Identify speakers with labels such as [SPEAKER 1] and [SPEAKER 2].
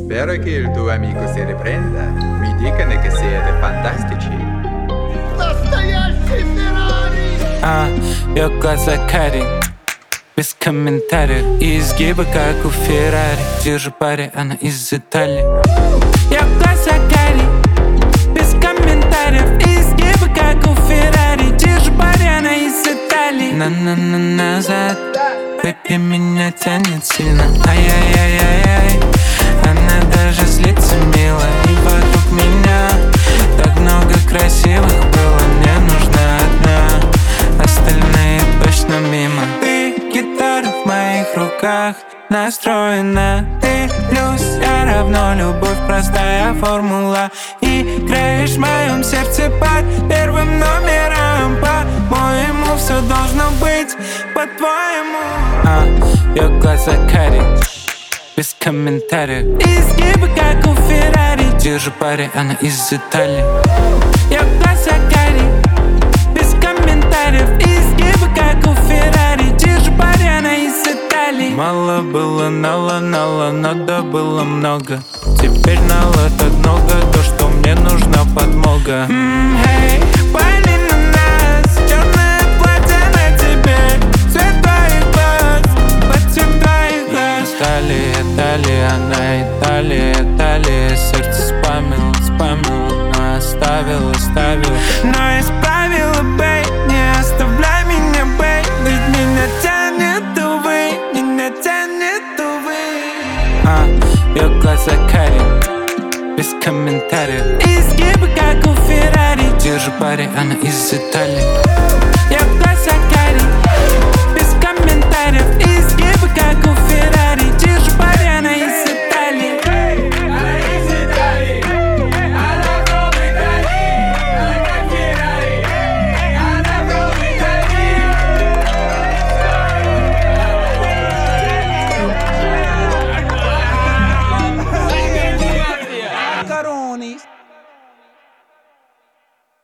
[SPEAKER 1] Spero che il tuo amico si riprenda. Mi dicono che siete fantastici.
[SPEAKER 2] Настоящий Феррари!
[SPEAKER 3] Ее глаза карие, без комментариев, и изгибы, как у Феррари. Держу пари, она из Италии. Ее глаза карие, без комментариев, и изгибы, как у Феррари. Держу пари, она из Италии. На-на-на назад, baby, меня тянет сильно. Ай-яй-яй-яй-яй. Она даже злится мило, и вокруг меня так много красивых было. Мне нужна одна, остальные точно мимо. Ты гитара в моих руках, настроена. Ты плюс, я равно любовь, простая формула. Играешь в моем сердце под первым номером. По-моему, все должно быть по-твоему. Ее глаза карие, без комментариев, изгибы, как у Феррари. Держу пари, она из Италии. Ее глаза карие, без комментариев, изгибы, как у Феррари. Держу пари, она из Италии. Мало было нала, надо было много. Теперь нала так много, то, что мне нужна подмога. Hey, пали на нас, черное платье на тебе, цвет твоих глаз, под твоих глаз. Италия, она Италия, сердце спамило, но оставила. Но исправила, бэй, не оставляй меня, бэй. Ведь меня тянет, увы. Ее глаза карие, без комментариев, изгибы, как у Феррари. Держу пари, она из Италии.